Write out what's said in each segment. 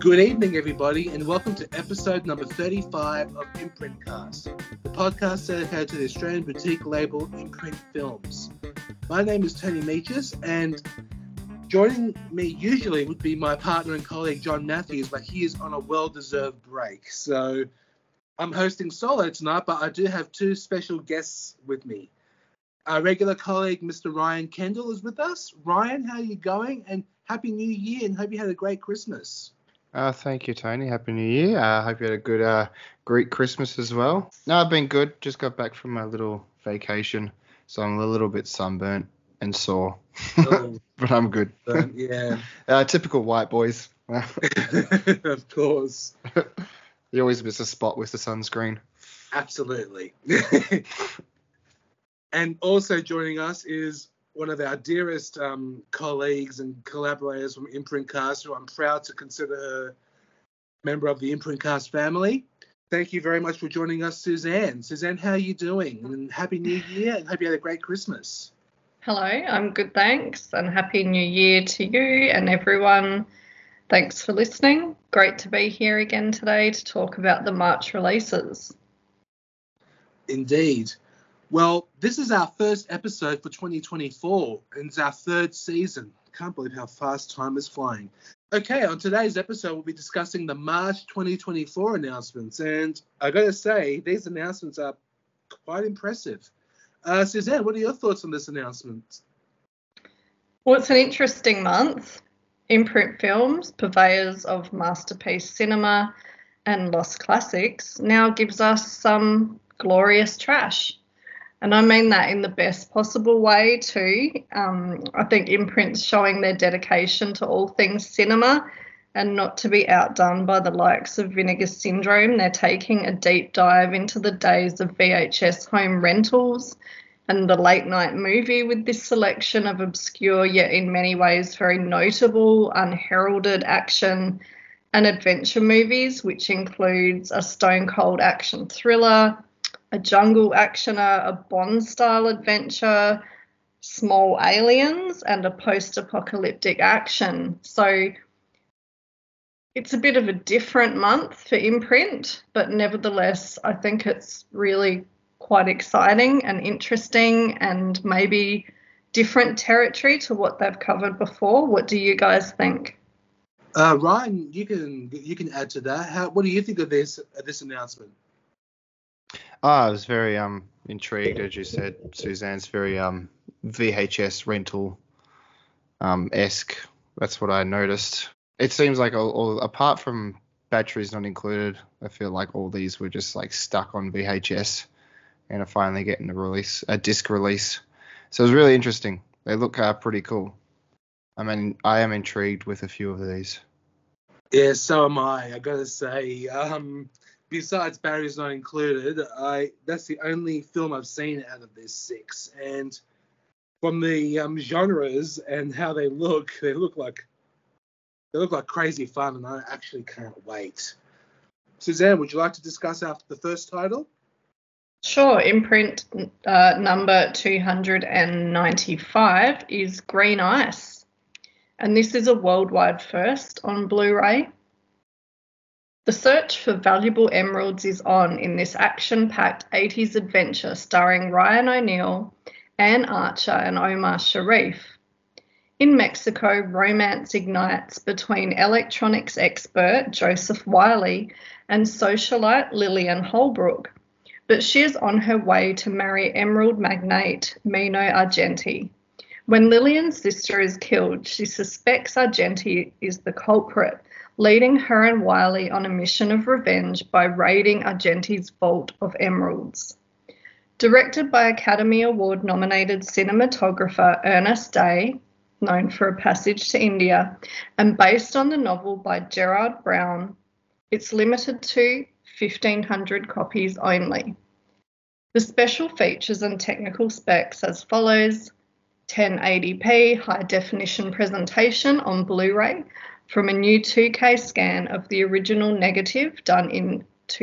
Good evening, everybody, and welcome to episode number 35 of Imprintcast, the podcast dedicated to the Australian boutique label Imprint Films. My name is Tony Meachus, and joining me usually would be my partner and colleague John Matthews, but he is on a well-deserved break. So I'm hosting solo tonight, but I do have two special guests with me. Our regular colleague, Mr. Ryan Kendall, is with us. Ryan, how are you going? And Happy New Year, and hope you had a great Christmas. Thank you, Tony. Happy New Year. Hope you had a good Greek Christmas as well. No, I've been good. Just got back from my little vacation, so I'm a little bit sunburnt and sore. Oh, but I'm good. Yeah. Typical white boys. Of course. You always miss a spot with the sunscreen. Absolutely. And also joining us is one of our dearest colleagues and collaborators from Imprintcast, who I'm proud to consider her member of the Imprintcast family. Thank you very much for joining us, Suzanne. Suzanne, how are you doing? And Happy New Year, and hope you had a great Christmas. Hello, I'm good, thanks, and Happy New Year to you and everyone. Thanks for listening. Great to be here again today to talk about the March releases. Indeed. Well, this is our first episode for 2024, and it's our third season. Can't believe how fast time is flying. Okay, on today's episode, we'll be discussing the March 2024 announcements, and I got to say, these announcements are quite impressive. Suzanne, what are your thoughts on this announcement? Well, it's an interesting month. Imprint Films, purveyors of masterpiece cinema and lost classics, now gives us some glorious trash. And I mean that in the best possible way too. I think Imprint's showing their dedication to all things cinema and not to be outdone by the likes of Vinegar Syndrome. They're taking a deep dive into the days of VHS home rentals and the late night movie with this selection of obscure yet in many ways very notable, unheralded action and adventure movies, which includes a stone cold action thriller, a jungle actioner, a Bond-style adventure, small aliens, and a post-apocalyptic action. So it's a bit of a different month for Imprint, but nevertheless, I think it's really quite exciting and interesting and maybe different territory to what they've covered before. What do you guys think? Ryan, you can add to that. What do you think of this announcement? I was very intrigued, as you said, Suzanne's very VHS rental esque. That's what I noticed. It seems like all apart from batteries not included, I feel like all these were just like stuck on VHS and are finally getting a disc release. So it was really interesting. They look pretty cool. I mean, I am intrigued with a few of these. Yeah, so am I. I gotta say, besides Batteries Not Included, that's the only film I've seen out of this 6. And from the genres and how they look like crazy fun, and I actually can't wait. Suzanne, would you like to discuss the first title? Sure. Imprint number 295 is Green Ice, and this is a worldwide first on Blu-ray. The search for valuable emeralds is on in this action-packed 80s adventure starring Ryan O'Neal, Anne Archer and Omar Sharif. In Mexico, romance ignites between electronics expert Joseph Wiley and socialite Lillian Holbrook, but she is on her way to marry emerald magnate Mino Argenti. When Lillian's sister is killed, she suspects Argenti is the culprit, leading her and Wiley on a mission of revenge by raiding Argenti's vault of emeralds. Directed by Academy Award-nominated cinematographer Ernest Day, known for A Passage to India, and based on the novel by Gerard Brown, it's limited to 1,500 copies only. The special features and technical specs as follows: 1080p high-definition presentation on Blu-ray from a new 2K scan of the original negative done in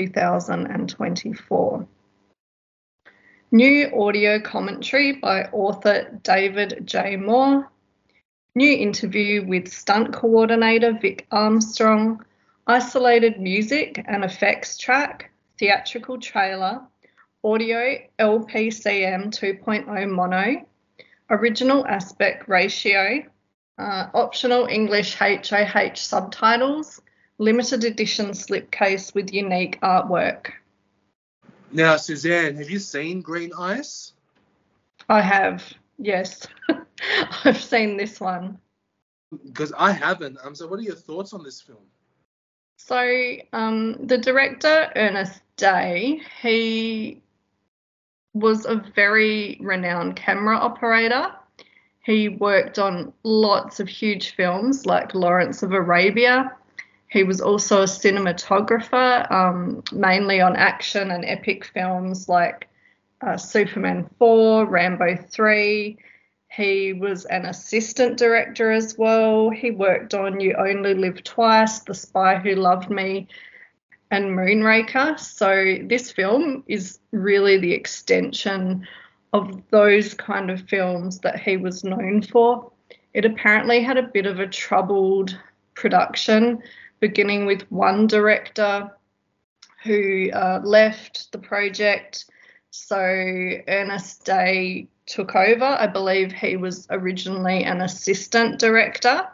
2024. New audio commentary by author David J. Moore. New interview with stunt coordinator Vic Armstrong. isolated music and effects track, theatrical trailer, audio LPCM 2.0 mono, original aspect ratio, optional English HOH subtitles, limited edition slipcase with unique artwork. Now, Suzanne, have you seen Green Ice? I have, yes. I've seen this one. Because I haven't. So what are your thoughts on this film? So the director, Ernest Day, he was a very renowned camera operator. He worked on lots of huge films like Lawrence of Arabia. He was also a cinematographer, mainly on action and epic films like Superman 4, Rambo 3. He was an assistant director as well. He worked on You Only Live Twice, The Spy Who Loved Me, and Moonraker. So this film is really the extension of those kind of films that he was known for. It apparently had a bit of a troubled production, beginning with one director who left the project. So Ernest Day took over. I believe he was originally an assistant director.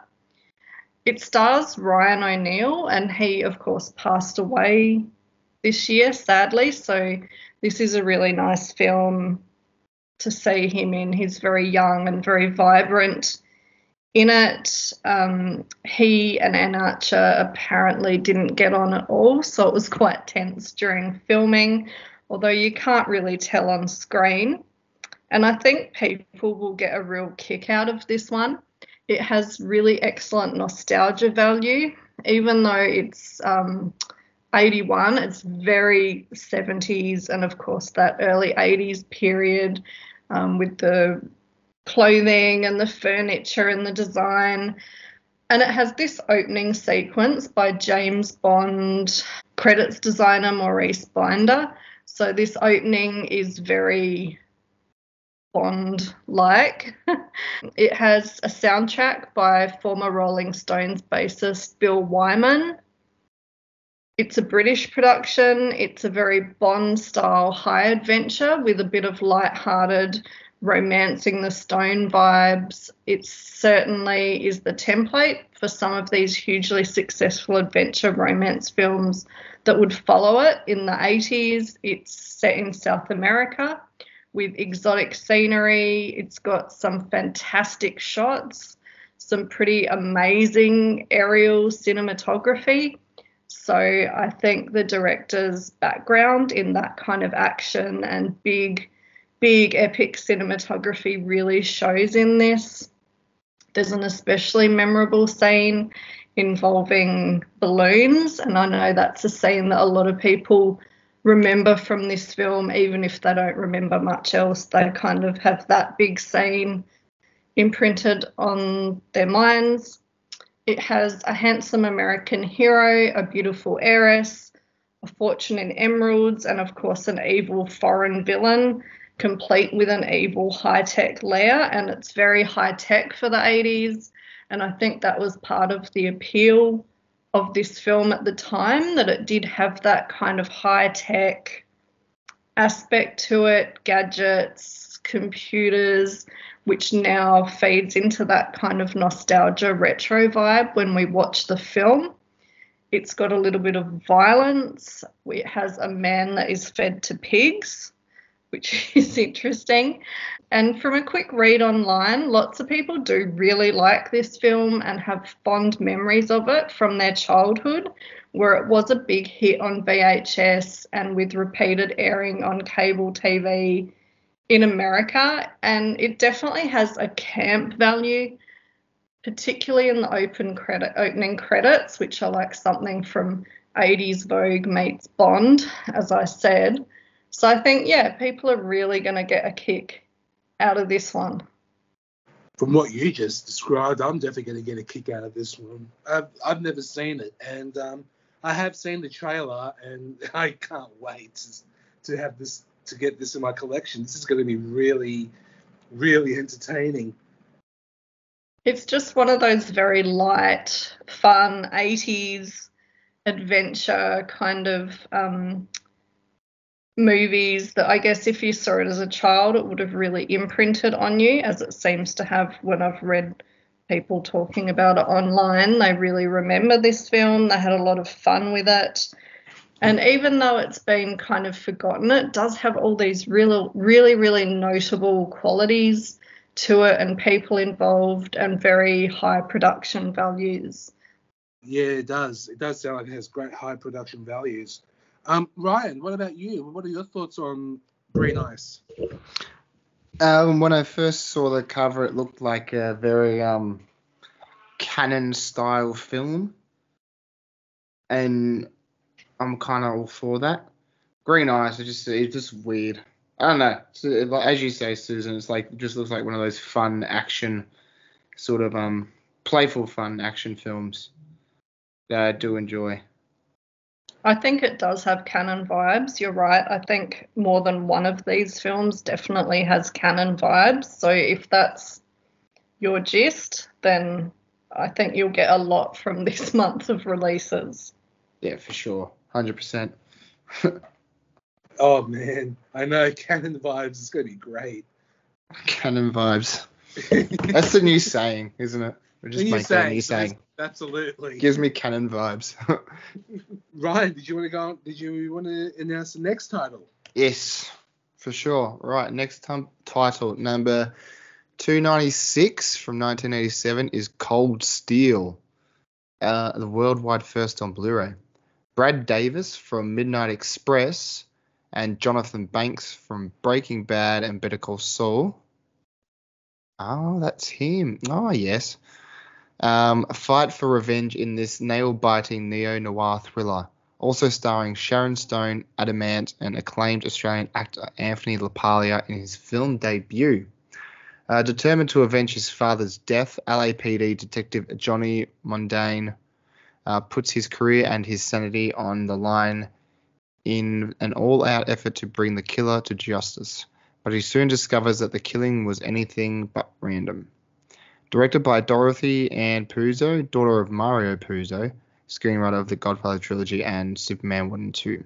It stars Ryan O'Neal, and he, of course, passed away this year, sadly. So this is a really nice film to see him in. He's very young and very vibrant in it. He and Anne Archer apparently didn't get on at all, so it was quite tense during filming, although you can't really tell on screen. And I think people will get a real kick out of this one. It has really excellent nostalgia value. Even though it's 81, it's very 70s and, of course, that early 80s period with the clothing and the furniture and the design. And it has this opening sequence by James Bond credits designer Maurice Binder. So this opening is very Bond-like. It has a soundtrack by former Rolling Stones bassist Bill Wyman. It's a British production. It's a very Bond-style high adventure with a bit of light-hearted romancing the Stone vibes. It certainly is the template for some of these hugely successful adventure romance films that would follow it in the 80s. It's set in South America with exotic scenery. It's got some fantastic shots, some pretty amazing aerial cinematography. So I think the director's background in that kind of action and big epic cinematography really shows in this. There's an especially memorable scene involving balloons, and I know that's a scene that a lot of people remember from this film. Even if they don't remember much else, they kind of have that big scene imprinted on their minds. It has a handsome American hero, a beautiful heiress, a fortune in emeralds, and of course an evil foreign villain, complete with an evil high-tech Leia. And it's very high-tech for the 80s, and I think that was part of the appeal of this film at the time, that it did have that kind of high-tech aspect to it, gadgets, computers, which now feeds into that kind of nostalgia retro vibe when we watch the film. It's got a little bit of violence. It has a man that is fed to pigs, which is interesting. And from a quick read online, lots of people do really like this film and have fond memories of it from their childhood, where it was a big hit on VHS and with repeated airing on cable TV in America. And it definitely has a camp value, particularly in the opening credits, which are like something from 80s Vogue meets Bond, as I said. So I think, yeah, people are really going to get a kick out of this one. From what you just described, I'm definitely going to get a kick out of this one. I've never seen it, and I have seen the trailer, and I can't wait to have this, to get this in my collection. This is going to be really, really entertaining. It's just one of those very light, fun 80s adventure kind of movies that I guess if you saw it as a child, it would have really imprinted on you, as it seems to have when I've read people talking about it online. They really remember this film. They had a lot of fun with it. And even though it's been kind of forgotten, it does have all these really notable qualities to it and people involved and very high production values. Yeah, it does. It does sound like it has great high production values. Ryan, what about you? What are your thoughts on Green Ice? When I first saw the cover, it looked like a very Canon style film, and I'm kind of all for that. Green Eyes, it's just weird. I don't know. Like, as you say, Susan, it's like, it just looks like one of those fun action, sort of playful fun action films that I do enjoy. I think it does have Canon vibes. You're right. I think more than one of these films definitely has Canon vibes. So if that's your gist, then I think you'll get a lot from this month of releases. Yeah, for sure. 100%. Oh, man. I know. Canon vibes. It's going to be great. Canon vibes. That's the new saying, isn't it? We're just making a new saying. Absolutely. Gives me Canon vibes. Ryan, did you want to announce the next title? Yes, for sure. Right, next title, number 296 from 1987 is Cold Steel, the worldwide first on Blu-ray. Brad Davis from Midnight Express and Jonathan Banks from Breaking Bad and Better Call Saul. Oh, that's him. Oh, yes. A fight for revenge in this nail-biting neo-noir thriller, also starring Sharon Stone, Adam Ant, and acclaimed Australian actor Anthony LaPaglia in his film debut. Determined to avenge his father's death, LAPD detective Johnny Mundane puts his career and his sanity on the line in an all-out effort to bring the killer to justice, but he soon discovers that the killing was anything but random. Directed by Dorothy Ann Puzo, daughter of Mario Puzo, screenwriter of the Godfather trilogy and Superman 1 and 2.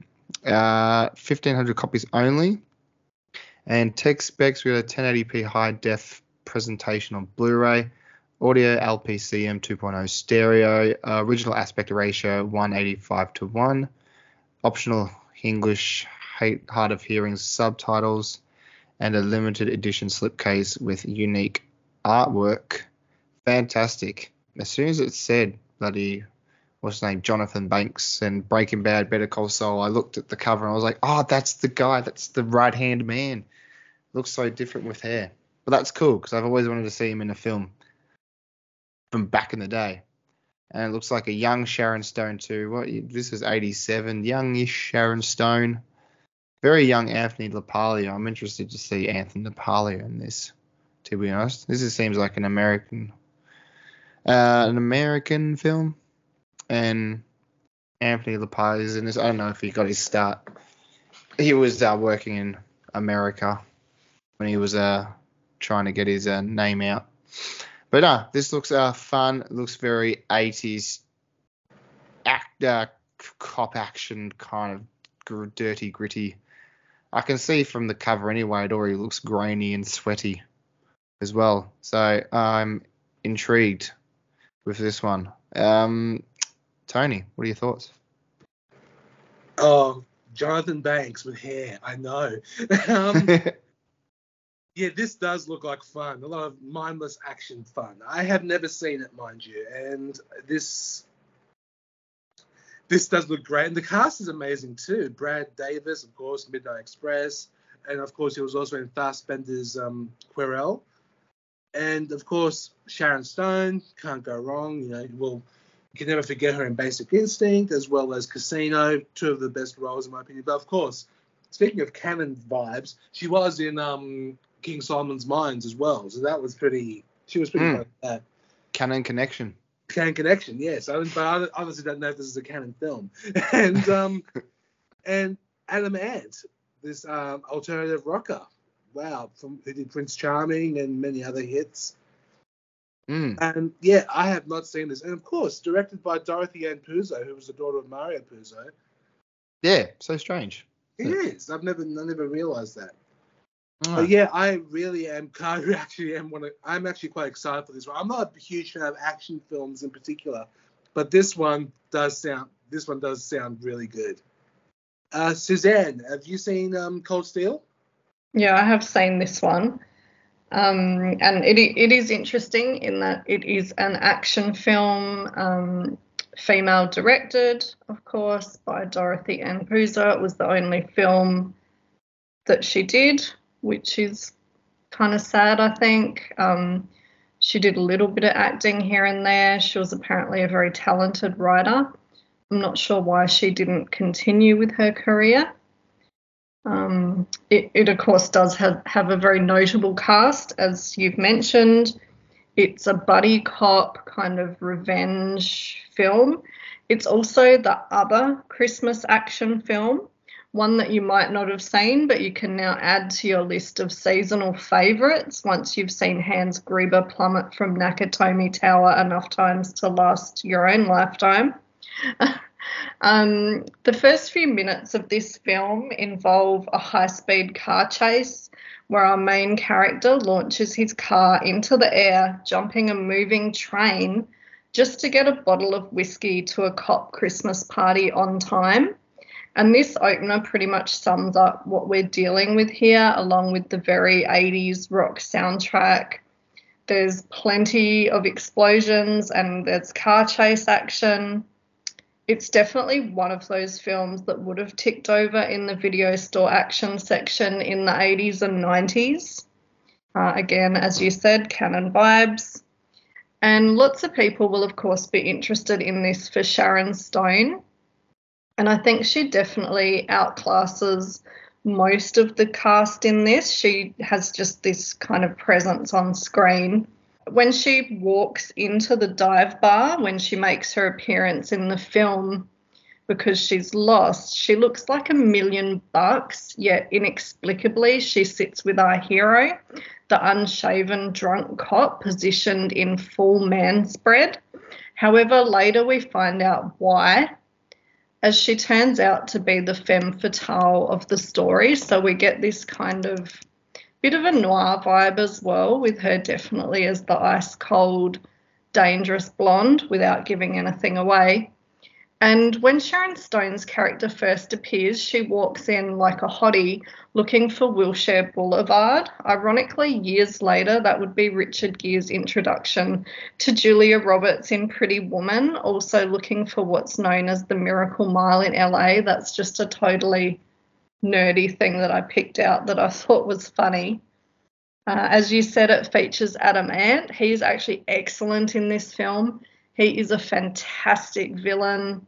1,500 copies only. And tech specs, we got a 1080p high-def presentation on Blu-ray, audio LPCM 2.0 stereo, original aspect ratio 185:1, optional English hard of hearing subtitles, and a limited edition slipcase with unique artwork. Fantastic. As soon as it said bloody, what's his name, Jonathan Banks and Breaking Bad, Better Call Saul, I looked at the cover and I was like, oh, that's the guy. That's the right-hand man. Looks so different with hair. But that's cool because I've always wanted to see him in a film from back in the day. And it looks like a young Sharon Stone too. This is 87, youngish Sharon Stone. Very young Anthony LaPaglia. I'm interested to see Anthony LaPaglia in this, to be honest. This seems like an American film. And Anthony LaPaglia is in this. I don't know if he got his start. He was working in America when he was trying to get his name out. But no, this looks fun. It looks very 80s cop action, kind of dirty, gritty. I can see from the cover anyway, it already looks grainy and sweaty as well. So I'm intrigued with this one. Tony, what are your thoughts? Oh, Jonathan Banks with hair. I know. Yeah, this does look like fun. A lot of mindless action fun. I have never seen it, mind you, and this does look great. And the cast is amazing too. Brad Davis, of course, Midnight Express, and of course he was also in Fassbender's Querelle. And of course Sharon Stone, can't go wrong. You can never forget her in Basic Instinct as well as Casino, two of the best roles in my opinion. But of course, speaking of Canon vibes, she was in King Solomon's Mines as well. So that was she was pretty good at that. Canon Connection. Canon Connection, yes. But I honestly don't know if this is a Canon film. And and Adam Ant, this alternative rocker. Wow, who did Prince Charming and many other hits. Mm. And yeah, I have not seen this. And of course, directed by Dorothy Ann Puzo, who was the daughter of Mario Puzo. Yeah, so strange. It is. I never realized that. Oh. But yeah, I really am. I'm actually quite excited for this one. I'm not a huge fan of action films in particular, but this one does sound really good. Suzanne, have you seen Cold Steel? Yeah, I have seen this one. And it is interesting in that it is an action film, female directed, of course, by Dorothy Ann Puzo. It was the only film that she did, which is kind of sad, I think. She did a little bit of acting here and there. She was apparently a very talented writer. I'm not sure why she didn't continue with her career. It of course does have a very notable cast, as you've mentioned. It's a buddy cop kind of revenge film. It's also the other Christmas action film, one that you might not have seen, but you can now add to your list of seasonal favourites once you've seen Hans Gruber plummet from Nakatomi Tower enough times to last your own lifetime. The first few minutes of this film involve a high-speed car chase where our main character launches his car into the air, jumping a moving train just to get a bottle of whiskey to a cop Christmas party on time. And this opener pretty much sums up what we're dealing with here, along with the very 80s rock soundtrack. There's plenty of explosions and there's car chase action. It's definitely one of those films that would have ticked over in the video store action section in the 80s and 90s. Again, as you said, Canon vibes. And lots of people will, of course, be interested in this for Sharon Stone. And I think she definitely outclasses most of the cast in this. She has just this kind of presence on screen. When she walks into the dive bar, when she makes her appearance in the film because she's lost, she looks like $1,000,000, yet inexplicably she sits with our hero, the unshaven drunk cop positioned in full man spread. However, later we find out why, as she turns out to be the femme fatale of the story. So we get this kind of bit of a noir vibe as well, with her definitely as the ice cold, dangerous blonde without giving anything away. And when Sharon Stone's character first appears, she walks in like a hottie looking for Wilshire Boulevard. Ironically, years later, that would be Richard Gere's introduction to Julia Roberts in Pretty Woman, also looking for what's known as the Miracle Mile in LA. That's just a totally nerdy thing that I picked out that I thought was funny. As you said, it features Adam Ant. He's actually excellent in this film. He is a fantastic villain.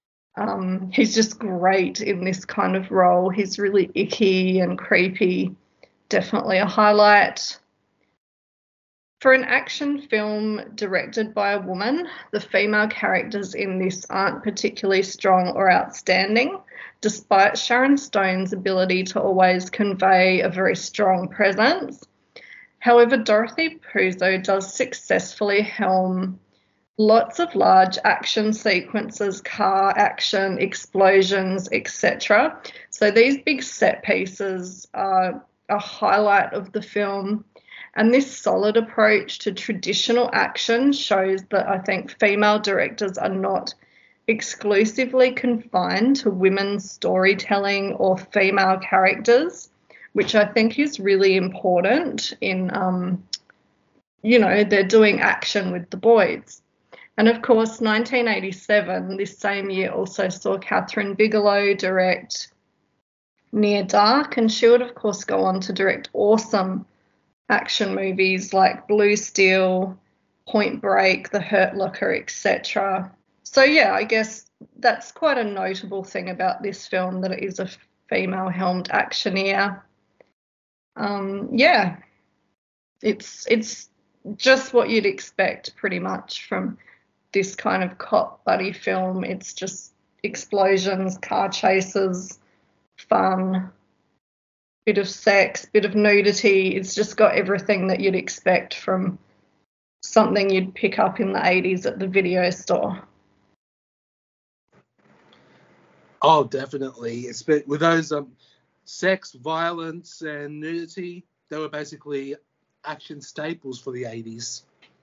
He's just great in this kind of role. He's really icky and creepy. Definitely a highlight. For an action film directed by a woman, the female characters in this aren't particularly strong or outstanding, despite Sharon Stone's ability to always convey a very strong presence. However, Dorothy Puzo does successfully helm lots of large action sequences, car action, explosions, etc. So these big set pieces are a highlight of the film. And this solid approach to traditional action shows that I think female directors are not exclusively confined to women's storytelling or female characters, which I think is really important in, they're doing action with the boys. And of course, 1987, this same year, also saw Catherine Bigelow direct Near Dark, and she would, of course, go on to direct awesome action movies like Blue Steel, Point Break, The Hurt Locker, etc. So, yeah, I guess that's quite a notable thing about this film, that it is a female-helmed actioneer. It's just what you'd expect pretty much from this kind of cop buddy film. It's just explosions, car chases, fun, bit of sex, bit of nudity. It's just got everything that you'd expect from something you'd pick up in the 80s at the video store. Oh, definitely. It's with those sex, violence, and nudity, they were basically action staples for the 80s.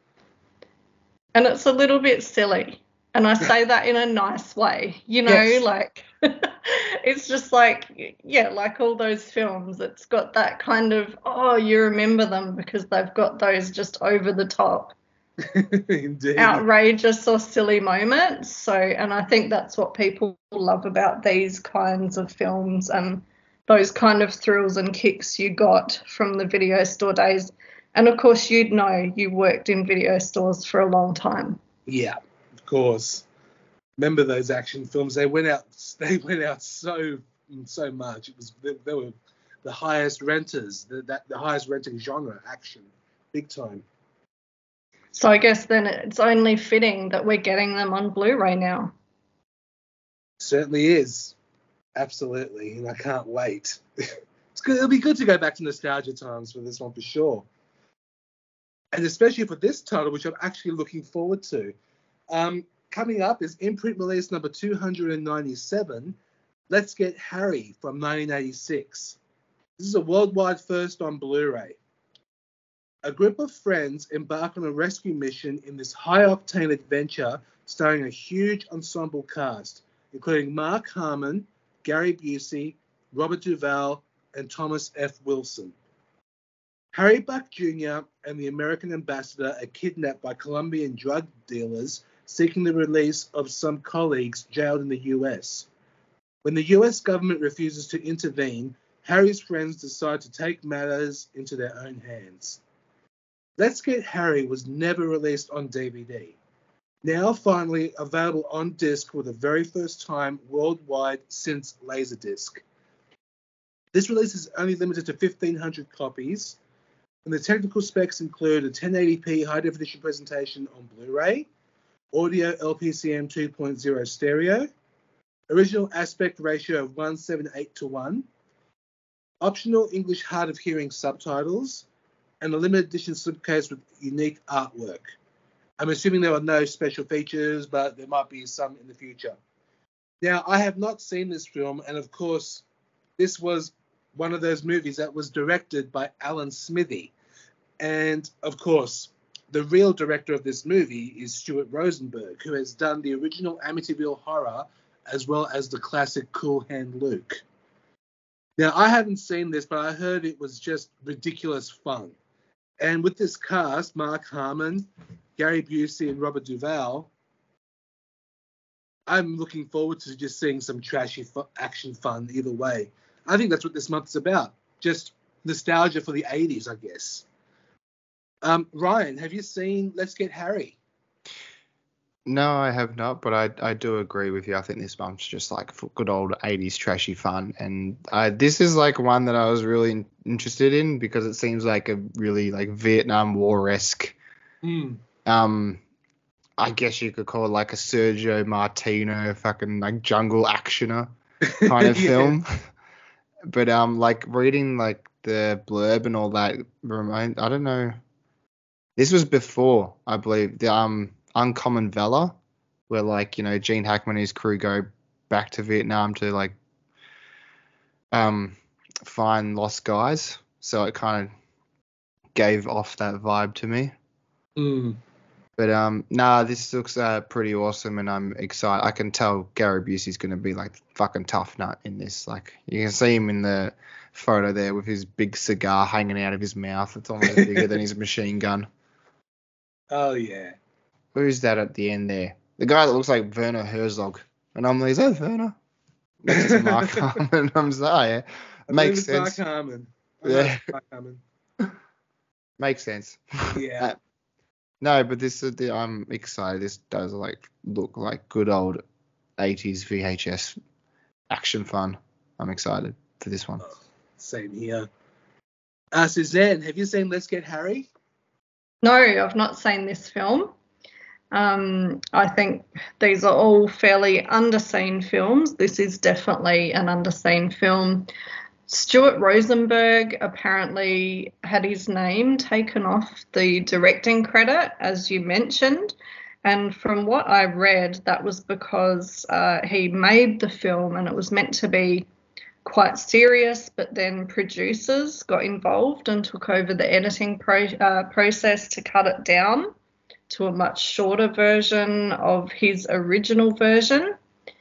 And it's a little bit silly. And I say that in a nice way, Yes. like it's just like, yeah, like all those films, it's got that kind of, oh, you remember them because they've got those just over the top, Indeed. outrageous or silly moments. So, and I think that's what people love about these kinds of films and those kind of thrills and kicks you got from the video store days. And of course, you worked in video stores for a long time. Yeah, of course. Remember those action films? They went out so much. They were the highest renters, the highest renting genre, action, big time. So I guess then it's only fitting that we're getting them on Blu-ray now. Certainly is. Absolutely, and I can't wait. It's good. It'll be good to go back to nostalgia times for this one for sure. And especially for this title, which I'm actually looking forward to. Coming up is imprint release number 297, Let's Get Harry from 1986. This is a worldwide first on Blu-ray. A group of friends embark on a rescue mission in this high-octane adventure starring a huge ensemble cast, including Mark Harmon, Gary Busey, Robert Duvall, and Thomas F. Wilson. Harry Buck Jr. and the American ambassador are kidnapped by Colombian drug dealers seeking the release of some colleagues jailed in the US. When the US government refuses to intervene, Harry's friends decide to take matters into their own hands. Let's Get Harry was never released on DVD. Now finally available on disc for the very first time worldwide since Laserdisc. This release is only limited to 1,500 copies, and the technical specs include a 1080p high-definition presentation on Blu-ray, audio LPCM 2.0 stereo, original aspect ratio of 1:78:1, optional English hard of hearing subtitles, and a limited edition slipcase with unique artwork. I'm assuming there are no special features, but there might be some in the future. Now, I have not seen this film, and of course, this was one of those movies that was directed by Alan Smithy. And of course, the real director of this movie is Stuart Rosenberg, who has done the original Amityville Horror as well as the classic Cool Hand Luke. Now, I haven't seen this, but I heard it was just ridiculous fun. And with this cast, Mark Harmon, Gary Busey, and Robert Duvall, I'm looking forward to just seeing some trashy action fun either way. I think that's what this month's about. Just nostalgia for the 80s, I guess. Ryan, have you seen Let's Get Harry? No, I have not, but I do agree with you. I think this month's just like good old 80s trashy fun. And this is like one that I was really interested in because it seems like a really like Vietnam War-esque, I guess you could call it like a Sergio Martino fucking like jungle actioner kind of film. But like reading like the blurb and all that, I don't know. This was before, I believe, the Uncommon Valor, where like, you know, Gene Hackman and his crew go back to Vietnam to like find lost guys. So it kind of gave off that vibe to me. But this looks pretty awesome, and I'm excited. I can tell Gary Busey's going to be like fucking tough nut in this. Like you can see him in the photo there with his big cigar hanging out of his mouth. It's almost bigger than his machine gun. Oh yeah. Who's that at the end there? The guy that looks like Werner Herzog. And I'm like, is that Werner? That's Mark Harmon. I'm sorry. Yeah. Makes sense. Mark Harmon. Yeah. Mark Harmon. Makes sense. Yeah. No, but I'm excited. This does like look like good old 80s VHS action fun. I'm excited for this one. Same here. Suzanne, have you seen Let's Get Harry? No, I've not seen this film. I think these are all fairly underseen films. This is definitely an underseen film. Stuart Rosenberg apparently had his name taken off the directing credit, as you mentioned. And from what I read, that was because he made the film and it was meant to be quite serious, but then producers got involved and took over the editing process to cut it down to a much shorter version of his original version.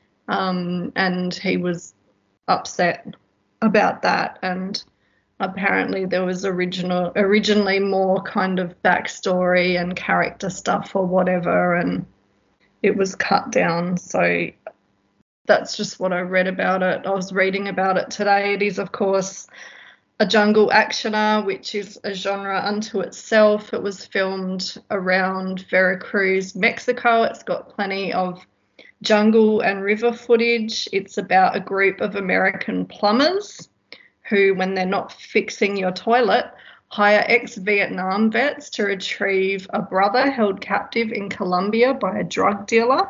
And he was upset about that, and apparently there was originally more kind of backstory and character stuff or whatever, and it was cut down. So that's just what I read about it. I was reading about it today. It is, of course, a jungle actioner, which is a genre unto itself. It was filmed around Veracruz, Mexico. It's got plenty of jungle and river footage. It's about a group of American plumbers who, when they're not fixing your toilet, hire ex-Vietnam vets to retrieve a brother held captive in Colombia by a drug dealer.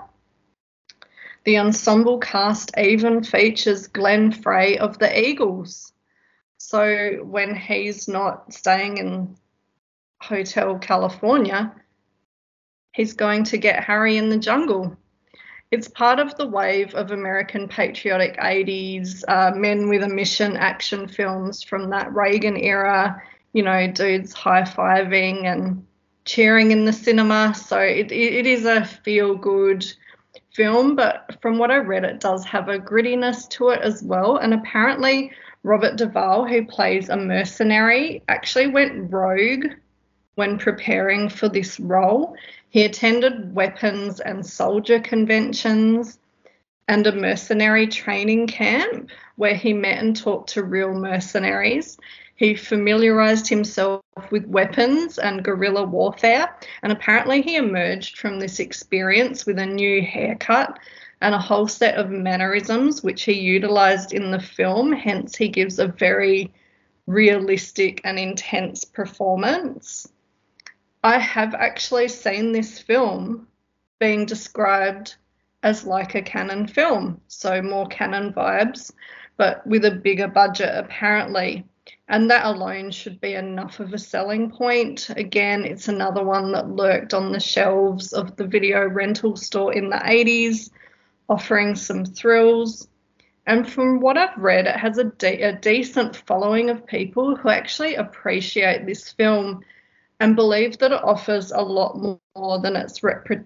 The ensemble cast even features Glenn Frey of the Eagles. So when he's not staying in Hotel California, he's going to get Harry in the jungle. It's part of the wave of American patriotic 80s, men with a mission action films from that Reagan era, you know, dudes high-fiving and cheering in the cinema. So it is a feel-good film, but from what I read, it does have a grittiness to it as well. And apparently Robert Duvall, who plays a mercenary, actually went rogue when preparing for this role. He attended weapons and soldier conventions and a mercenary training camp where he met and talked to real mercenaries. He familiarized himself with weapons and guerrilla warfare, and apparently he emerged from this experience with a new haircut and a whole set of mannerisms which he utilized in the film. Hence, he gives a very realistic and intense performance. I have actually seen this film being described as like a Cannon film, so more Cannon vibes, but with a bigger budget apparently. And that alone should be enough of a selling point. Again, it's another one that lurked on the shelves of the video rental store in the 80s, offering some thrills. And from what I've read, it has a decent following of people who actually appreciate this film and believe that it offers a lot more than its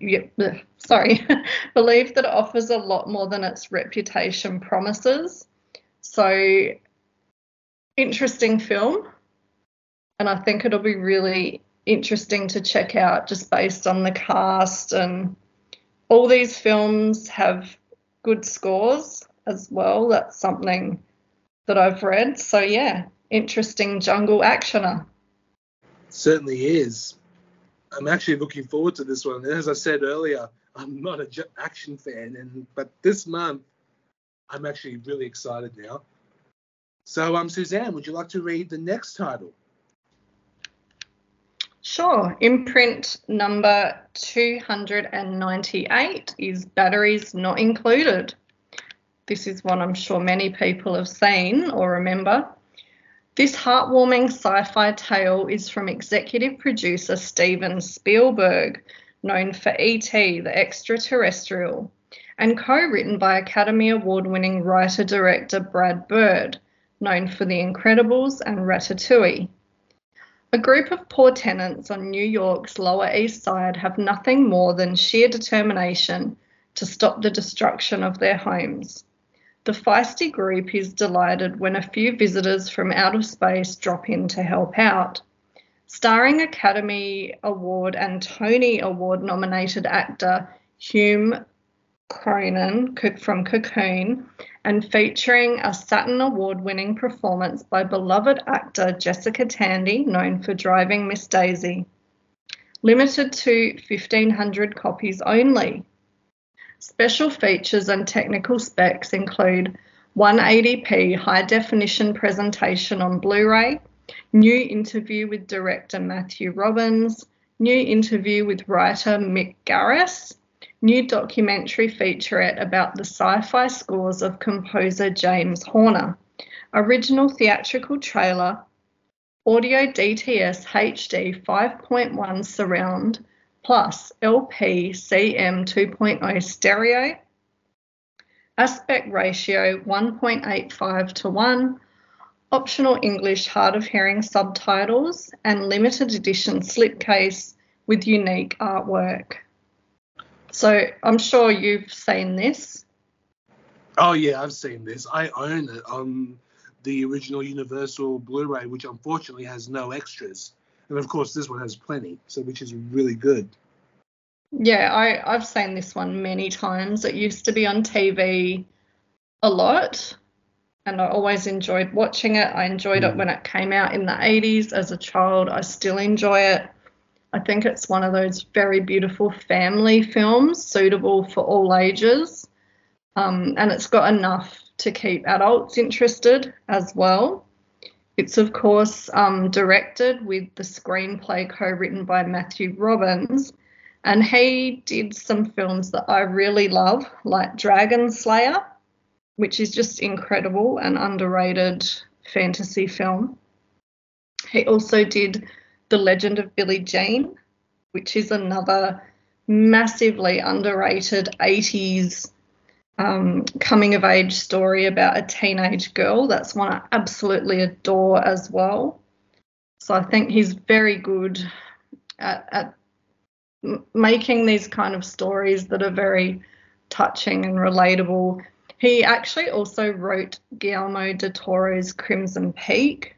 reputation promises. So, interesting film, and I think it'll be really interesting to check out just based on the cast, and all these films have good scores as well. That's something that I've read. So yeah, interesting jungle actioner. Certainly is. I'm actually looking forward to this one. As I said earlier, I'm not an action fan, but this month I'm actually really excited now. So, Suzanne, would you like to read the next title? Sure. Imprint number 298 is Batteries Not Included. This is one I'm sure many people have seen or remember. This heartwarming sci-fi tale is from executive producer Steven Spielberg, known for E.T. the Extraterrestrial, and co-written by Academy Award-winning writer-director Brad Bird, known for The Incredibles and Ratatouille. A group of poor tenants on New York's Lower East Side have nothing more than sheer determination to stop the destruction of their homes. The feisty group is delighted when a few visitors from outer space drop in to help out. Starring Academy Award and Tony Award nominated actor Hume Cronyn from Cocoon, and featuring a Saturn Award-winning performance by beloved actor Jessica Tandy, known for Driving Miss Daisy. Limited to 1,500 copies only. Special features and technical specs include 180p high-definition presentation on Blu-ray, new interview with director Matthew Robbins, new interview with writer Mick Garris, new documentary featurette about the sci-fi scores of composer James Horner, original theatrical trailer, audio DTS HD 5.1 surround, plus LP CM 2.0 stereo, aspect ratio 1.85 to 1, optional English hard of hearing subtitles, and limited edition slipcase with unique artwork. So I'm sure you've seen this. Oh yeah, I've seen this. I own it on the original Universal Blu-ray, which unfortunately has no extras. And of course this one has plenty, so which is really good. Yeah, I've seen this one many times. It used to be on TV a lot, and I always enjoyed watching it. I enjoyed it when it came out in the 80s. As a child, I still enjoy it. I think it's one of those very beautiful family films suitable for all ages, and it's got enough to keep adults interested as well. It's, of course, directed with the screenplay co-written by Matthew Robbins, and he did some films that I really love, like Dragon Slayer, which is just incredible and underrated fantasy film. He also did The Legend of Billie Jean, which is another massively underrated 80s coming-of-age story about a teenage girl. That's one I absolutely adore as well. So I think he's very good at making these kind of stories that are very touching and relatable. He actually also wrote Guillermo del Toro's Crimson Peak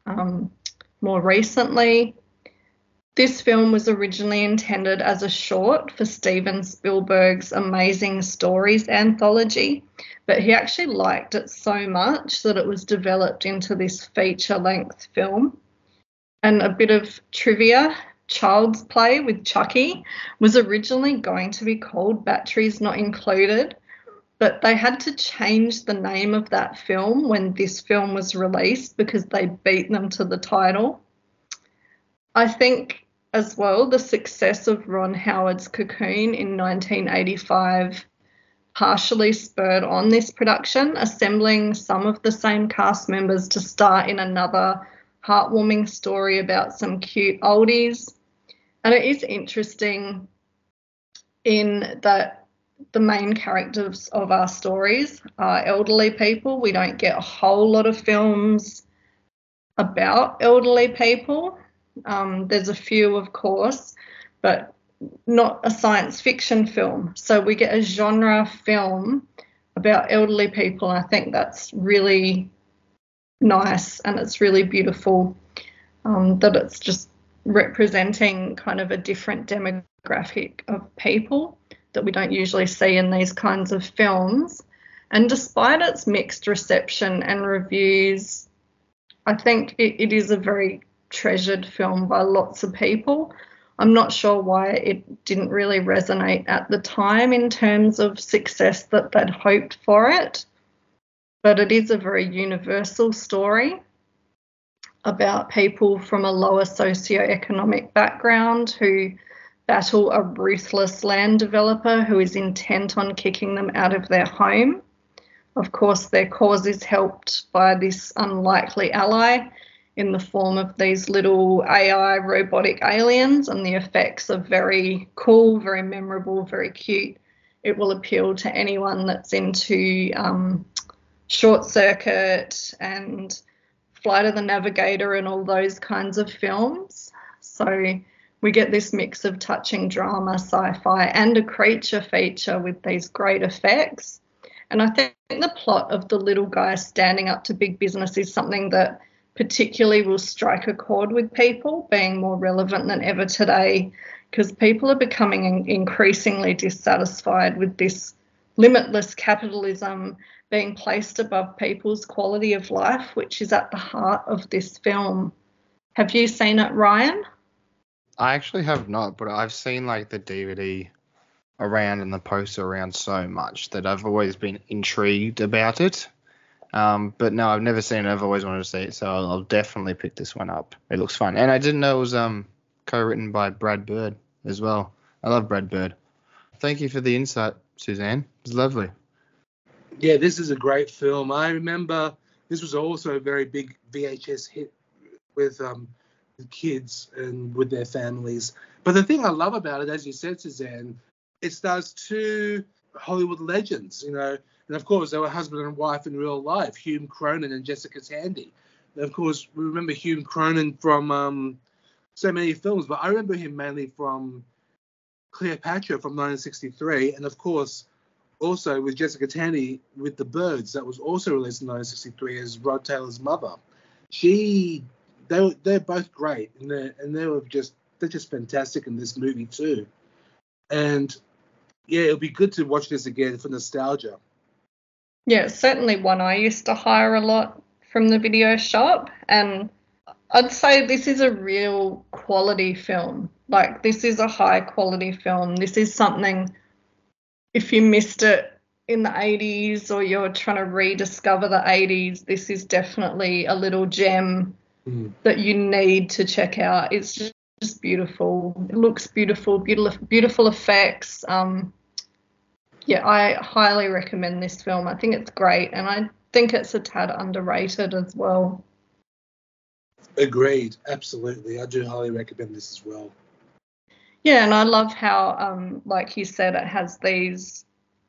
more recently. This film was originally intended as a short for Steven Spielberg's Amazing Stories anthology, but he actually liked it so much that it was developed into this feature-length film. And a bit of trivia, Child's Play with Chucky was originally going to be called Batteries Not Included, but they had to change the name of that film when this film was released because they beat them to the title. I think as well the success of Ron Howard's Cocoon in 1985 partially spurred on this production, assembling some of the same cast members to star in another heartwarming story about some cute oldies. And it is interesting in that the main characters of our stories are elderly people. We don't get a whole lot of films about elderly people. There's a few, of course, but not a science fiction film. So we get a genre film about elderly people, and I think that's really nice, and it's really beautiful that it's just representing kind of a different demographic of people that we don't usually see in these kinds of films. And despite its mixed reception and reviews, I think it is a very treasured film by lots of people. I'm not sure why it didn't really resonate at the time in terms of success that they'd hoped for it, but it is a very universal story about people from a lower socioeconomic background who battle a ruthless land developer who is intent on kicking them out of their home. Of course, their cause is helped by this unlikely ally in the form of these little AI robotic aliens, and the effects are very cool, very memorable, very cute. It will appeal to anyone that's into Short Circuit and Flight of the Navigator and all those kinds of films. So we get this mix of touching drama, sci-fi, and a creature feature with these great effects. And I think the plot of the little guy standing up to big business is something that particularly will strike a chord with people, being more relevant than ever today, because people are becoming increasingly dissatisfied with this limitless capitalism being placed above people's quality of life, which is at the heart of this film. Have you seen it, Ryan? I actually have not, but I've seen like the DVD around and the poster around so much that I've always been intrigued about it. But no, I've never seen it. I've always wanted to see it, so I'll definitely pick this one up. It looks fun. And I didn't know it was co-written by Brad Bird as well. I love Brad Bird. Thank you for the insight, Suzanne. It's lovely. Yeah, this is a great film. I remember this was also a very big VHS hit with kids and with their families. But the thing I love about it, as you said, Suzanne, it stars two Hollywood legends, you know, and of course they were husband and wife in real life, Hume Cronyn and Jessica Tandy. And of course, we remember Hume Cronyn from so many films, but I remember him mainly from Cleopatra from 1963, and of course also with Jessica Tandy with The Birds, that was also released in 1963 as Rod Taylor's mother. They're both great, and they're just fantastic in this movie too. And yeah, it'll be good to watch this again for nostalgia. Yeah, it's certainly one I used to hire a lot from the video shop, and I'd say this is a real quality film. Like, this is a high quality film. This is something, if you missed it in the 80s or you're trying to rediscover the 80s, this is definitely a little gem that you need to check out. It's just beautiful. It looks beautiful, beautiful effects. Yeah, I highly recommend this film. I think it's great, and I think it's a tad underrated as well. Agreed, absolutely. I do highly recommend this as well. Yeah, and I love how, like you said, it has these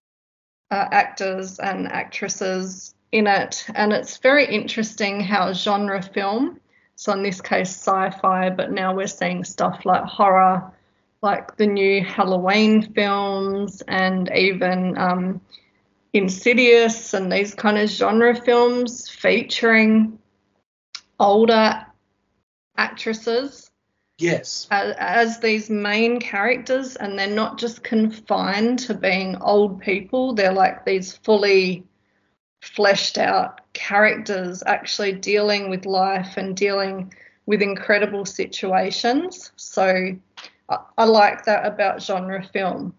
actors and actresses in it, and it's very interesting how genre film, so in this case sci-fi, but now we're seeing stuff like horror, like the new Halloween films, and even Insidious and these kind of genre films featuring older actresses. Yes. As these main characters, and they're not just confined to being old people. They're like these fully fleshed out characters actually dealing with life and dealing with incredible situations. So I like that about genre film.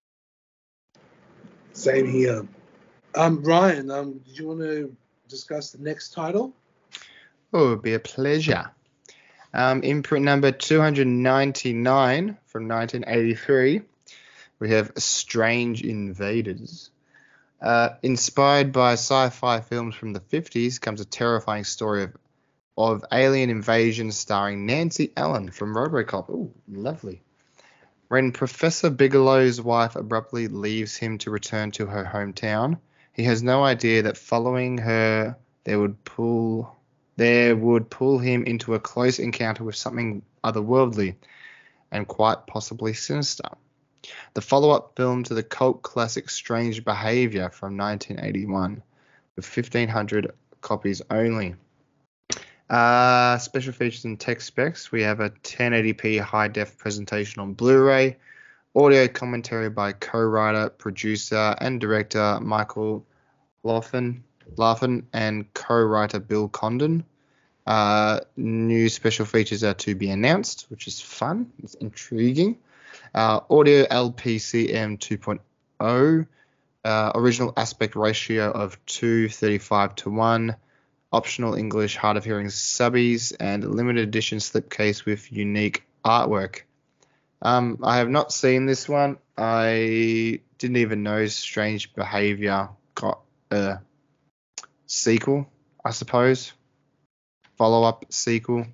Same here. Ryan, did you want to discuss the next title? Oh, it would be a pleasure. Imprint number 299 from 1983. We have Strange Invaders. Inspired by sci-fi films from the 50s comes a terrifying story of alien invasion starring Nancy Allen from RoboCop. Ooh, lovely. When Professor Bigelow's wife abruptly leaves him to return to her hometown, he has no idea that following her there would pull him into a close encounter with something otherworldly and quite possibly sinister. The follow-up film to the cult classic Strange Behavior from 1981, with 1,500 copies only. Special features and tech specs. We have a 1080p high-def presentation on Blu-ray, audio commentary by co-writer, producer, and director Michael Laughlin and co-writer Bill Condon. New special features are to be announced, which is fun. It's intriguing. Audio LPCM 2.0. Original aspect ratio of 2:35:1. Optional English hard of hearing subbies and limited edition slipcase with unique artwork. I have not seen this one. I didn't even know Strange Behavior got a sequel, I suppose. Follow-up sequel.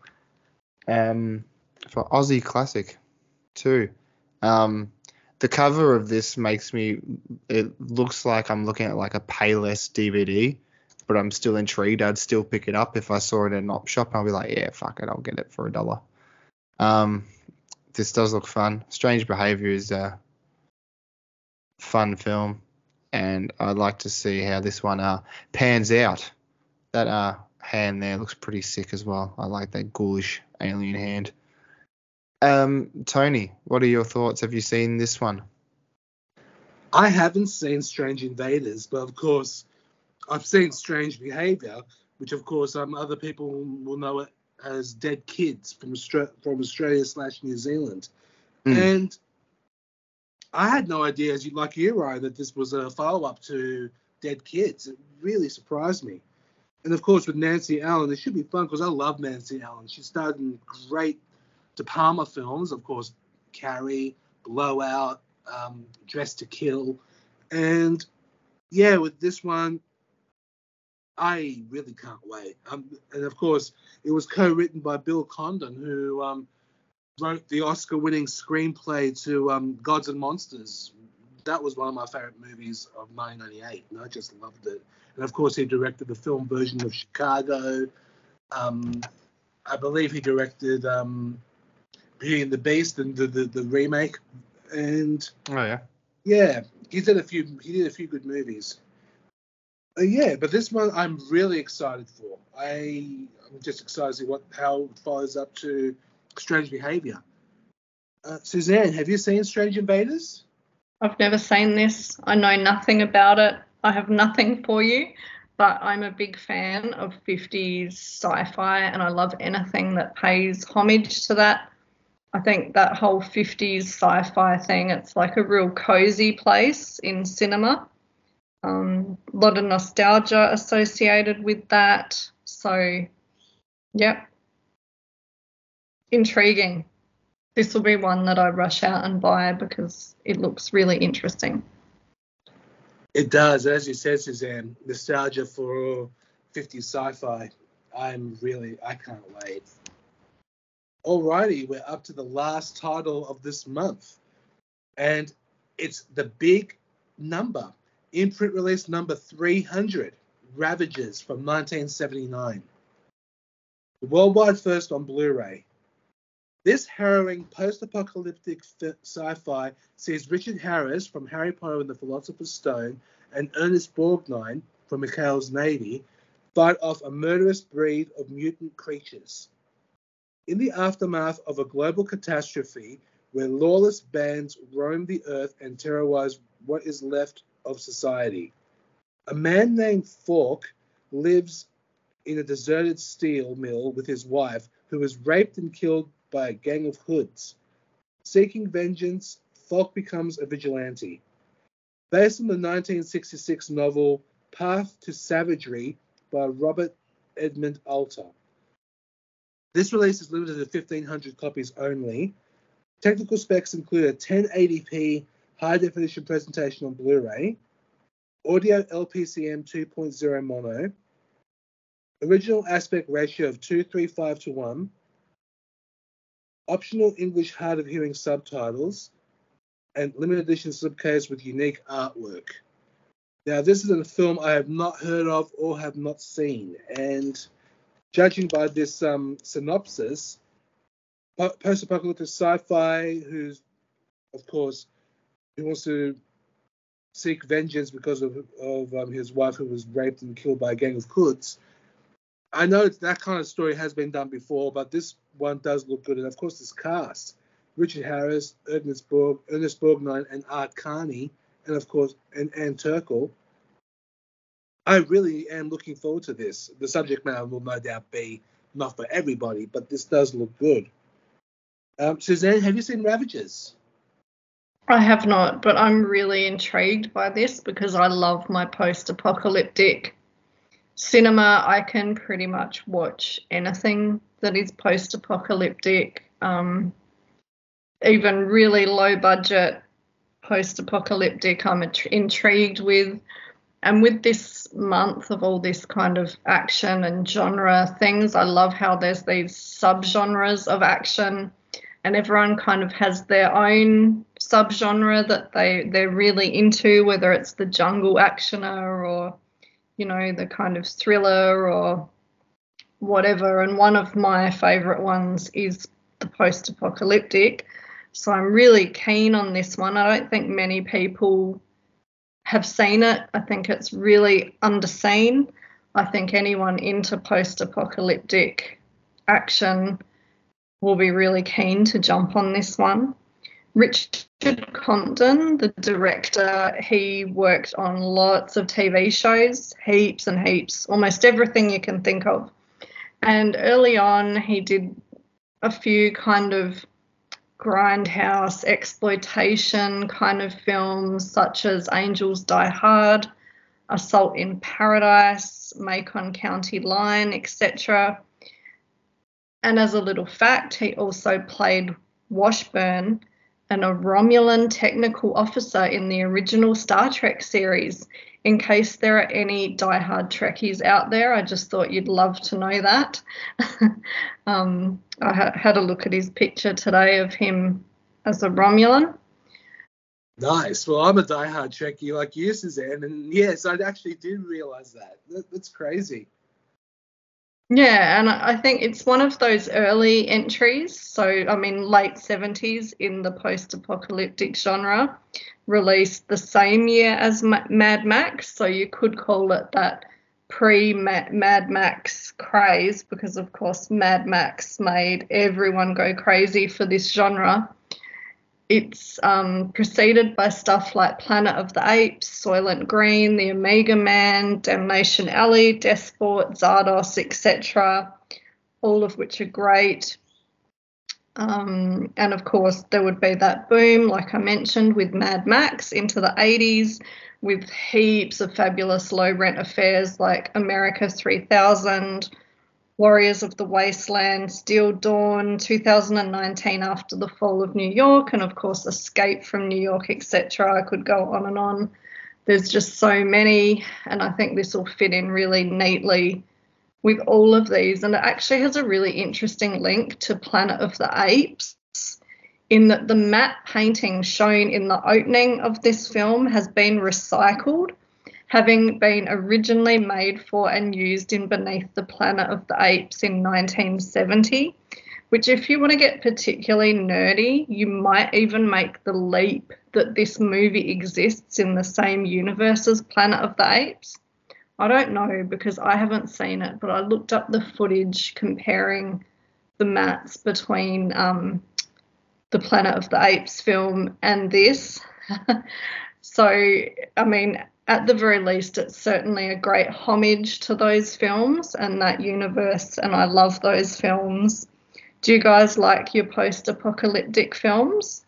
For Aussie Classic too. The cover of this it looks like I'm looking at like a Payless DVD, but I'm still intrigued. I'd still pick it up if I saw it in an op shop. I'll be like, yeah, fuck it, I'll get it for $1. This does look fun. Strange Behavior is a fun film, and I'd like to see how this one pans out. That hand there looks pretty sick as well. I like that ghoulish alien hand. Tony, what are your thoughts? Have you seen this one? I haven't seen Strange Invaders, but of course I've seen Strange Behavior, which of course other people will know it as Dead Kids from Australia/New Zealand. And I had no idea, like you, Ryan, that this was a follow-up to Dead Kids. It really surprised me. And of course with Nancy Allen, it should be fun because I love Nancy Allen. She starred in great De Palma films, of course, Carrie, Blowout, Dressed to Kill. And yeah, with this one, I really can't wait. And of course, it was co-written by Bill Condon, who wrote the Oscar-winning screenplay to Gods and Monsters. That was one of my favorite movies of 1998, and I just loved it. And of course, he directed the film version of Chicago. I believe he directed Beauty and the Beast and the remake. And yeah, he did a few good movies. But this one I'm really excited for. I'm just excited to see how it follows up to Strange Behavior. Suzanne, have you seen Strange Invaders? I've never seen this. I know nothing about it. I have nothing for you, but I'm a big fan of 50s sci-fi, and I love anything that pays homage to that. I think that whole 50s sci-fi thing, it's like a real cozy place in cinema. A lot of nostalgia associated with that. So, yep. Intriguing. This will be one that I rush out and buy because it looks really interesting. It does. As you said, Suzanne, nostalgia for 50s sci-fi. I can't wait. Alrighty, we're up to the last title of this month. And it's the big number. Imprint release number 300, Ravages from 1979. The worldwide first on Blu-ray. This harrowing post-apocalyptic sci-fi sees Richard Harris from Harry Potter and the Philosopher's Stone and Ernest Borgnine from McHale's Navy fight off a murderous breed of mutant creatures. In the aftermath of a global catastrophe where lawless bands roam the earth and terrorize what is left of society, a man named Falk lives in a deserted steel mill with his wife, who was raped and killed by a gang of hoods. Seeking vengeance, Falk becomes a vigilante. Based on the 1966 novel Path to Savagery by Robert Edmond Alter. This release is limited to 1,500 copies only. Technical specs include a 1080p high-definition presentation on Blu-ray, audio LPCM 2.0 mono, original aspect ratio of 2:3:5:1, optional English hard of hearing subtitles, and limited edition slipcase with unique artwork. Now, this is a film I have not heard of or have not seen, and judging by this synopsis, post-apocalyptic sci-fi who's, of course, who wants to seek vengeance because of his wife who was raped and killed by a gang of hoods. I know that kind of story has been done before, but this one does look good. And, of course, this cast, Richard Harris, Ernest Borgnine, and Art Carney, and, of course, and Anne Turkel. I really am looking forward to this. The subject matter will no doubt be not for everybody, but this does look good. Suzanne, have you seen Ravages? I have not, but I'm really intrigued by this because I love my post-apocalyptic cinema. I can pretty much watch anything that is post-apocalyptic, even really low-budget post-apocalyptic I'm intrigued with. And with this month of all this kind of action and genre things, I love how there's these subgenres of action and everyone kind of has their own subgenre that they're really into, whether it's the jungle actioner or, you know, the kind of thriller or whatever. And one of my favourite ones is the post-apocalyptic. So I'm really keen on this one. I don't think many people have seen it. I think it's really underseen. I think anyone into post-apocalyptic action will be really keen to jump on this one. Richard Compton, the director, he worked on lots of TV shows, heaps and heaps, almost everything you can think of. And early on, he did a few kind of grindhouse exploitation kind of films such as Angels Die Hard, Assault in Paradise, Macon County Line, etc. And as a little fact, he also played Washburn and a Romulan technical officer in the original Star Trek series. In case there are any diehard Trekkies out there, I just thought you'd love to know that. I had a look at his picture today of him as a Romulan. Nice. Well, I'm a diehard Trekkie like you, Suzanne, and yes, I actually did realise that. That's crazy. Yeah, and I think it's one of those early entries. So, I mean, late 70s in the post-apocalyptic genre, released the same year as Mad Max. So you could call it that pre-Mad Max craze because, of course, Mad Max made everyone go crazy for this genre. It's preceded by stuff like Planet of the Apes, Soylent Green, The Omega Man, Damnation Alley, Deathsport, Zardos, etc., all of which are great. And, of course, there would be that boom, like I mentioned, with Mad Max into the 80s with heaps of fabulous low-rent affairs like America 3000, Warriors of the Wasteland, Steel Dawn, 2019 After the Fall of New York, and of course Escape from New York, etc. I could go on and on. There's just so many, and I think this will fit in really neatly with all of these. And it actually has a really interesting link to Planet of the Apes in that the matte painting shown in the opening of this film has been recycled, having been originally made for and used in Beneath the Planet of the Apes in 1970, which if you want to get particularly nerdy, you might even make the leap that this movie exists in the same universe as Planet of the Apes. I don't know because I haven't seen it, but I looked up the footage comparing the mats between the Planet of the Apes film and this. So, I mean, at the very least, it's certainly a great homage to those films and that universe, and I love those films. Do you guys like your post-apocalyptic films?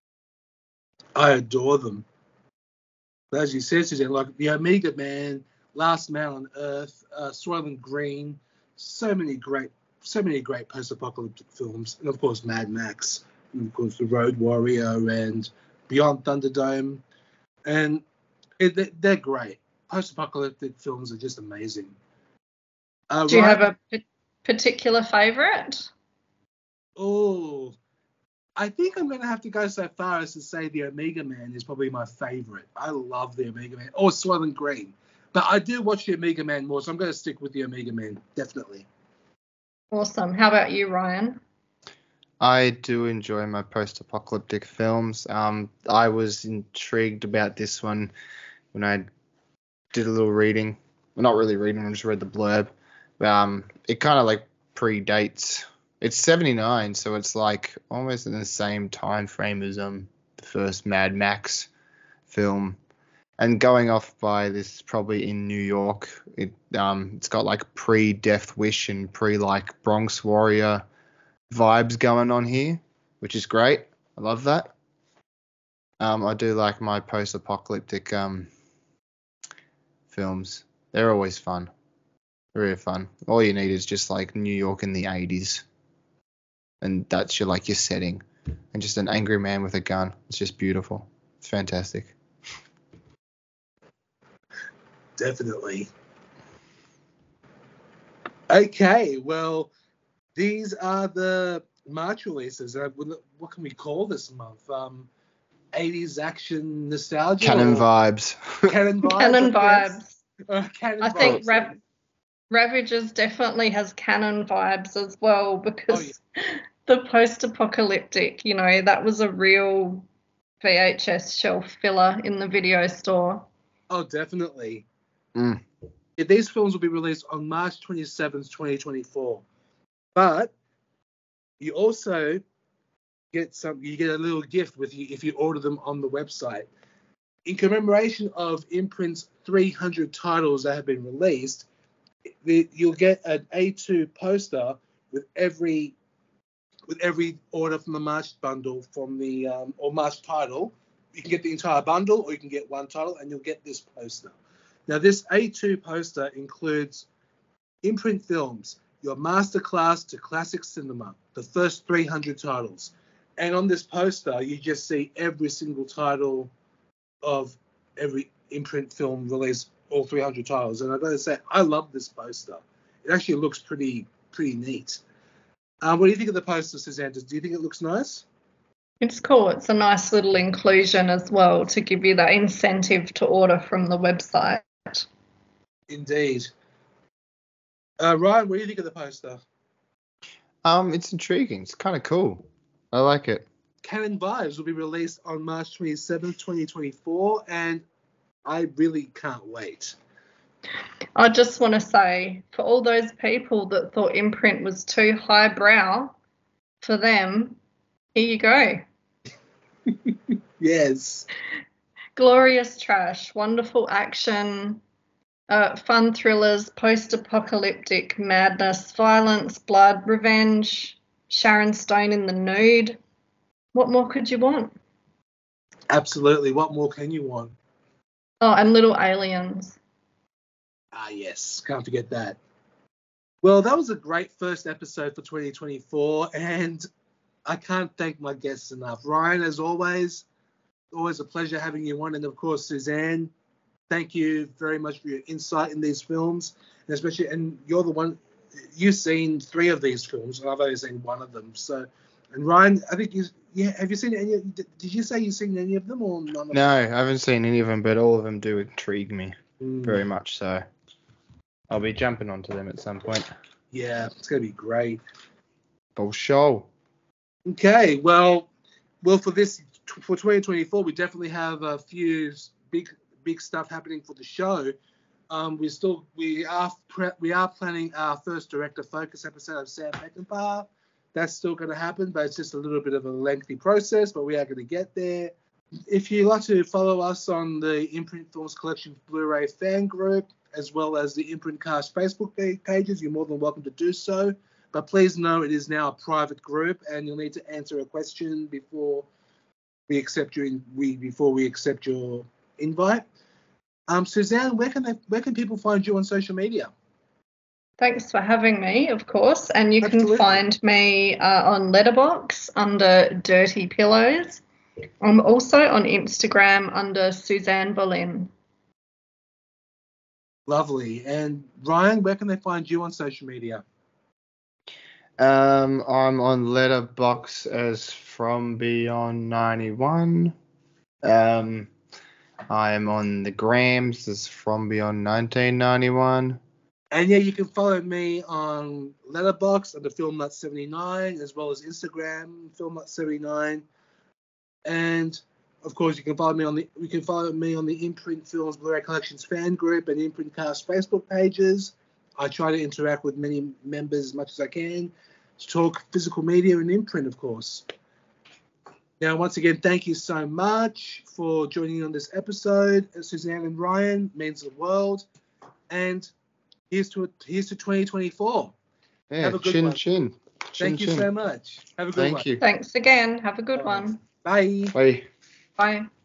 I adore them. But as you said, Suzanne, like The Omega Man, Last Man on Earth, Soylent Green, so many great post-apocalyptic films, and of course Mad Max, and of course The Road Warrior and Beyond Thunderdome, and they're great. Post-apocalyptic films are just amazing. Do you have a particular favourite? Oh, I think I'm going to have to go so far as to say The Omega Man is probably my favourite. I love The Omega Man. Or Soylent Green. But I do watch The Omega Man more, so I'm going to stick with The Omega Man, definitely. Awesome. How about you, Ryan? I do enjoy my post-apocalyptic films. I was intrigued about this one when I did a little reading. Well, not really reading, I just read the blurb. It kind of like predates. It's 79, so it's like almost in the same time frame as the first Mad Max film. And going off by this, probably in New York, it's got like pre-Death Wish and pre-like Bronx Warrior vibes going on here, which is great. I love that. I do like my post-apocalyptic films. They're always fun. Really fun. All you need is just like New York in the 80s. And that's your setting. And just an angry man with a gun. It's just beautiful. It's fantastic. Definitely. Okay, well, these are the March releases. What can we call this month? 80s action nostalgia? Canon vibes. Canon vibes. Canon vibes. Canon I vibes. think Ravagers definitely has canon vibes as well because the post-apocalyptic, that was a real VHS shelf filler in the video store. Oh, definitely. Mm. These films will be released on March 27th, 2024. But you also get a little gift with you if you order them on the website. In commemoration of Imprint's 300 titles that have been released, you'll get an A2 poster with every order from the March bundle from the or March title. You can get the entire bundle or you can get one title and you'll get this poster. Now this A2 poster includes Imprint Films, your masterclass to classic cinema, the first 300 titles. And on this poster, you just see every single title of every imprint film released, all 300 titles. And I've got to say, I love this poster. It actually looks pretty neat. What do you think of the poster, Suzanne? Do you think it looks nice? It's cool. It's a nice little inclusion as well to give you that incentive to order from the website. Indeed. Ryan, what do you think of the poster? It's intriguing. It's kind of cool. I like it. Canon Vibes will be released on March 27th, 2024, and I really can't wait. I just want to say, for all those people that thought imprint was too highbrow for them, here you go. Yes. Glorious trash, wonderful action, fun thrillers, post-apocalyptic madness, violence, blood, revenge, Sharon Stone in the nude. What more could you want? Absolutely. What more can you want? Oh, and little aliens. Ah, yes. Can't forget that. Well, that was a great first episode for 2024, and I can't thank my guests enough. Ryan, as always a pleasure having you on. And, of course, Suzanne, thank you very much for your insight in these films, and especially, and you're the one, you've seen 3 of these films, and I've only seen 1 of them. So, and Ryan, I think have you seen any? Did you say you've seen any of them or none of them? No, I haven't seen any of them, but all of them do intrigue me very much. So I'll be jumping onto them at some point. Yeah, it's going to be great. For sure. Okay, well, for 2024, we definitely have a few big stuff happening for the show. We are planning our first director focus episode of Sam Peckinpah. That's still going to happen, but it's just a little bit of a lengthy process, but we are going to get there. If you'd like to follow us on the Imprint Films Collection Blu-ray fan group, as well as the Imprint Cast Facebook pages, you're more than welcome to do so. But please know it is now a private group, and you'll need to answer a question before we accept your invite. Suzanne, where can people find you on social media? Thanks for having me, of course. And you Absolutely. can find me on Letterboxd under Dirty Pillows. I'm also on Instagram under Suzanne Boleyn. Lovely. And Ryan, where can they find you on social media? I'm on Letterboxd as From Beyond 91. I am on the Grams as From Beyond 1991. And yeah, you can follow me on Letterboxd under FilmNut79, as well as Instagram FilmNut79. And of course, you can follow me on the Imprint Films Blu-ray Collections fan group and Imprint Cast Facebook pages. I try to interact with many members as much as I can to talk physical media and imprint, of course. Now, once again, thank you so much for joining on this episode. Suzanne and Ryan, means the world. And here's to 2024. Yeah, have a good one. Chin. Thank you so much. Have a good one. Thank you. Thanks again. Have a good one. Bye. Bye. Bye.